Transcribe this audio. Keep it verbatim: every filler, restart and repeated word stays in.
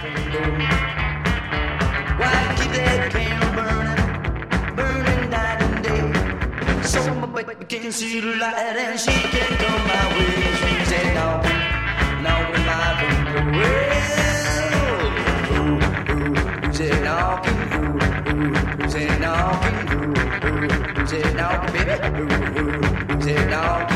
can go. Why keep that candle burning, burning night and day? So my baby can see the light and she can come my way. She said no, no, we might go well. Ooh, ooh, who said no, ooh, ooh, who said no, ooh, ooh, who said no, baby, ooh, ooh, who said no.